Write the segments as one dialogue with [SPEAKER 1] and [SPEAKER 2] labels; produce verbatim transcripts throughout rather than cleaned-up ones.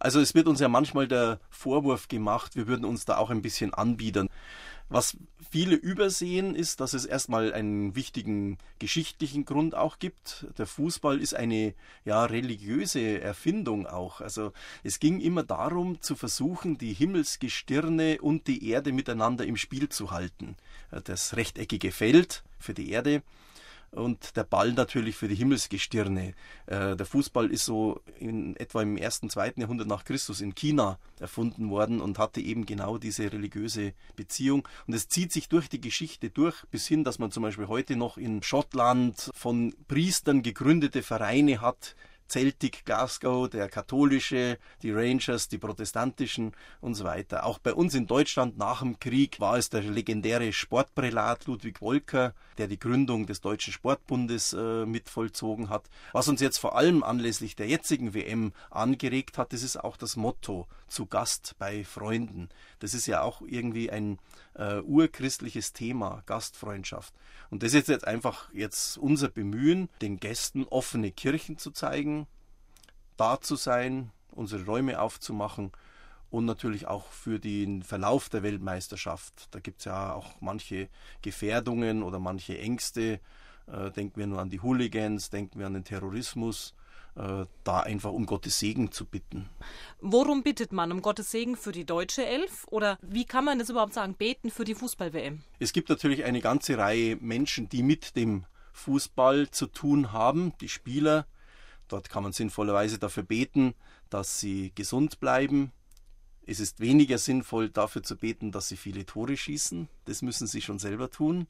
[SPEAKER 1] Also es wird uns ja manchmal der Vorwurf gemacht, wir würden uns da auch ein bisschen anbiedern. Was viele übersehen, ist, dass es erstmal einen wichtigen geschichtlichen Grund auch gibt. Der Fußball ist eine ja, religiöse Erfindung auch. Also es ging immer darum, zu versuchen, die Himmelsgestirne und die Erde miteinander im Spiel zu halten. Das rechteckige Feld für die Erde und der Ball natürlich für die Himmelsgestirne. Äh, der Fußball ist so in etwa im ersten, zweiten Jahrhundert nach Christus in China erfunden worden und hatte eben genau diese religiöse Beziehung. Und es zieht sich durch die Geschichte durch, bis hin, dass man zum Beispiel heute noch in Schottland von Priestern gegründete Vereine hat, Celtic Glasgow, der katholische, die Rangers, die protestantischen und so weiter. Auch bei uns in Deutschland nach dem Krieg war es der legendäre Sportprälat Ludwig Wolker, der die Gründung des Deutschen Sportbundes äh, mit vollzogen hat. Was uns jetzt vor allem anlässlich der jetzigen W M angeregt hat, das ist auch das Motto, zu Gast bei Freunden. Das ist ja auch irgendwie ein äh, urchristliches Thema, Gastfreundschaft. Und das ist jetzt einfach jetzt unser Bemühen, den Gästen offene Kirchen zu zeigen, da zu sein, unsere Räume aufzumachen und natürlich auch für den Verlauf der Weltmeisterschaft. Da gibt es ja auch manche Gefährdungen oder manche Ängste. Äh, denken wir nur an die Hooligans, denken wir an den Terrorismus. Äh, da einfach um Gottes Segen zu bitten.
[SPEAKER 2] Worum bittet man? Um Gottes Segen für die deutsche Elf? Oder wie kann man das überhaupt sagen, beten für die Fußball-W M?
[SPEAKER 1] Es gibt natürlich eine ganze Reihe Menschen, die mit dem Fußball zu tun haben, die Spieler. Dort kann man sinnvollerweise dafür beten, dass sie gesund bleiben. Es ist weniger sinnvoll, dafür zu beten, dass sie viele Tore schießen. Das müssen sie schon selber tun.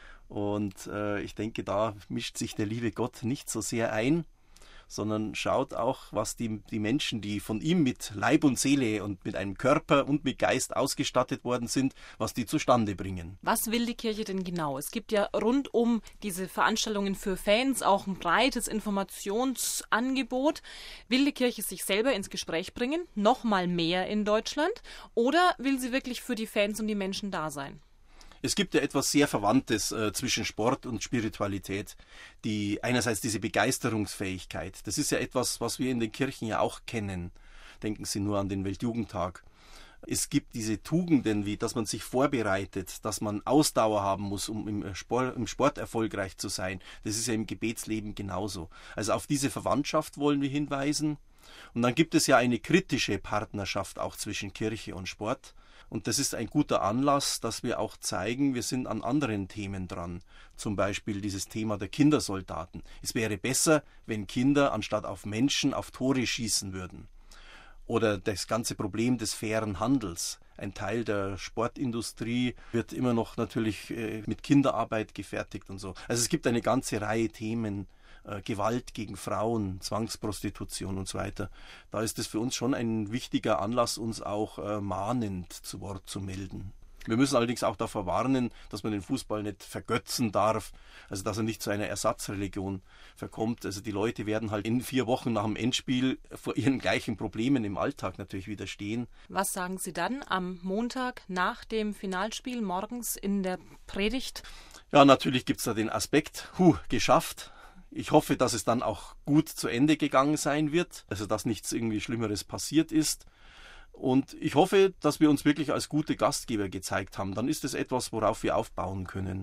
[SPEAKER 1] Und äh, ich denke, da mischt sich der liebe Gott nicht so sehr ein, sondern schaut auch, was die, die Menschen, die von ihm mit Leib und Seele und mit einem Körper und mit Geist ausgestattet worden sind, was die zustande bringen.
[SPEAKER 2] Was will die Kirche denn genau? Es gibt ja rund um diese Veranstaltungen für Fans auch ein breites Informationsangebot. Will die Kirche sich selber ins Gespräch bringen? Noch mal mehr in Deutschland? Oder will sie wirklich für die Fans und die Menschen da sein?
[SPEAKER 1] Es gibt ja etwas sehr Verwandtes äh, zwischen Sport und Spiritualität. Die einerseits diese Begeisterungsfähigkeit. Das ist ja etwas, was wir in den Kirchen ja auch kennen. Denken Sie nur an den Weltjugendtag. Es gibt diese Tugenden, wie dass man sich vorbereitet, dass man Ausdauer haben muss, um im Sport, im Sport erfolgreich zu sein. Das ist ja im Gebetsleben genauso. Also auf diese Verwandtschaft wollen wir hinweisen. Und dann gibt es ja eine kritische Partnerschaft auch zwischen Kirche und Sport. Und das ist ein guter Anlass, dass wir auch zeigen, wir sind an anderen Themen dran. Zum Beispiel dieses Thema der Kindersoldaten. Es wäre besser, wenn Kinder anstatt auf Menschen auf Tore schießen würden. Oder das ganze Problem des fairen Handels. Ein Teil der Sportindustrie wird immer noch natürlich mit Kinderarbeit gefertigt und so. Also es gibt eine ganze Reihe Themen, Gewalt gegen Frauen, Zwangsprostitution und so weiter. Da ist es für uns schon ein wichtiger Anlass, uns auch äh, mahnend zu Wort zu melden. Wir müssen allerdings auch davor warnen, dass man den Fußball nicht vergötzen darf, also dass er nicht zu einer Ersatzreligion verkommt. Also die Leute werden halt in vier Wochen nach dem Endspiel vor ihren gleichen Problemen im Alltag natürlich wieder stehen.
[SPEAKER 2] Was sagen Sie dann am Montag nach dem Finalspiel morgens in der Predigt?
[SPEAKER 1] Ja, natürlich gibt es da den Aspekt, huh, geschafft. Ich hoffe, dass es dann auch gut zu Ende gegangen sein wird, also dass nichts irgendwie Schlimmeres passiert ist. Und ich hoffe, dass wir uns wirklich als gute Gastgeber gezeigt haben. Dann ist es etwas, worauf wir aufbauen können.